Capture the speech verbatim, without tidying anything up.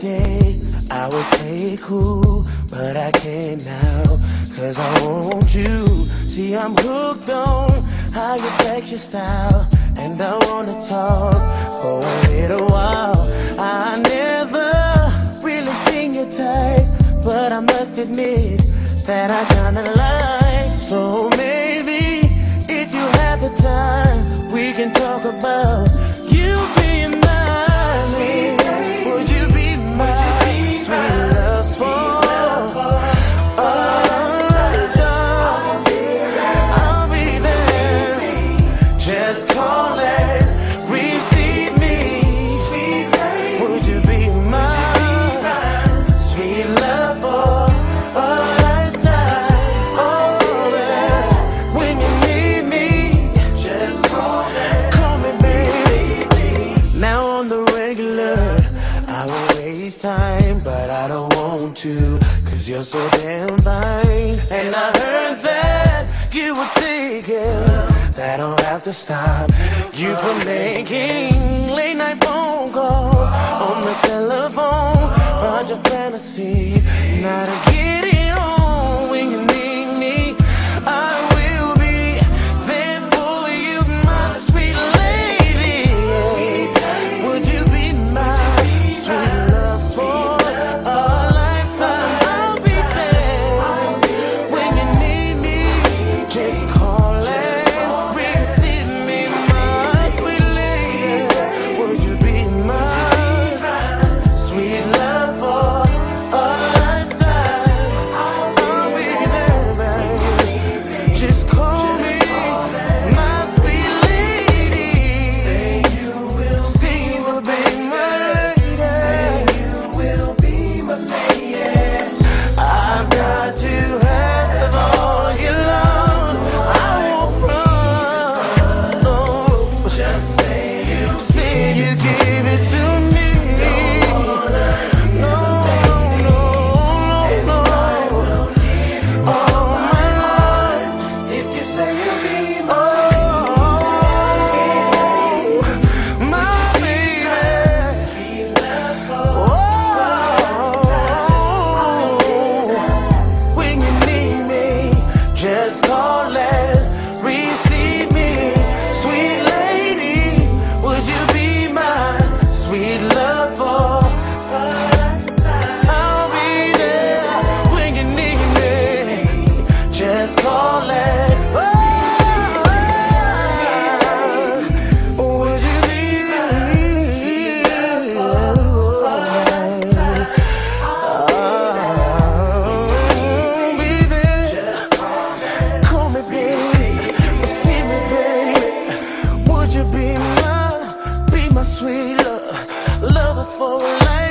day I would play it cool, but I can't now, cause I want you. See, I'm hooked on how you flex your style, and I wanna talk for a little while. I never really seen your type, but I must admit that I kinda like. So maybe if you have the time, we can talk about you being mine. Sweet baby, would you be mine? Sweet love for call and receive me. Sweet baby, would you be mine? Sweet love for a lifetime. Oh, yeah. When you need me, just call and call me, baby. Now on the regular, I won't waste time, but I don't want to, cause you're so damn fine. And I heard that you were taken. I don't have to stop you from making late night phone calls on the telephone about your fantasies. Now to get it on when you need me, I will be there for you, my sweet lady. Would you be my sweet love for a lifetime? I'll be there when you need me. Just call it. Sweet love, love for life.